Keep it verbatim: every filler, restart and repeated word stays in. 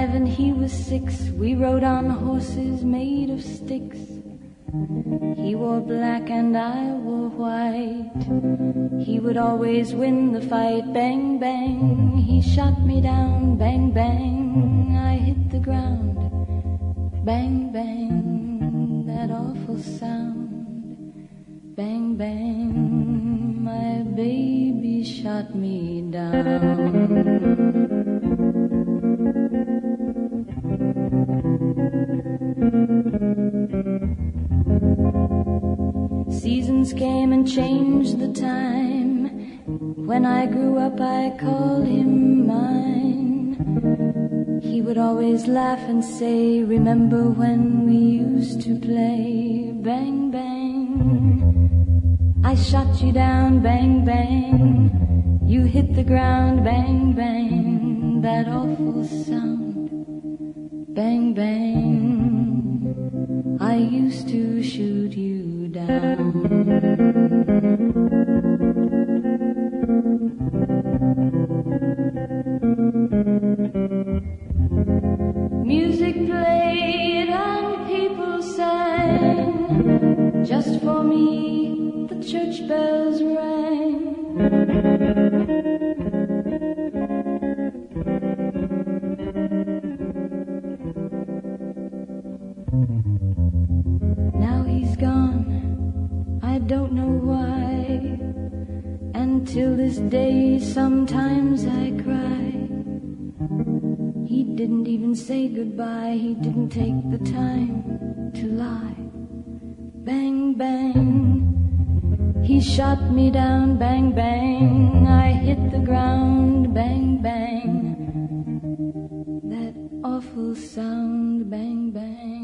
five and he was six. We rode on horses made of sticks. He wore black and I wore white. He would always win the fight. Bang, bang, he shot me down. Bang, bang, I hit the ground. Bang, bang, that awful sound. Bang, bang, my baby shot me down. Seasons came and changed the time. When I grew up I called him mine. He would always laugh and say, remember when we used to play? Bang, bang, I shot you down. Bang, bang, you hit the ground. Bang, bang, that awful sound. Bang, bang, I used to shoot you down. Music played and people sang. Just for me the church bells rang. Now he's gone, I don't know why. And till this day sometimes I cry. He didn't even say goodbye. He didn't take the time to lie. Bang, bang, he shot me down. Bang, bang, I hit the ground. Bang, bang, that awful sound. Bang, bang.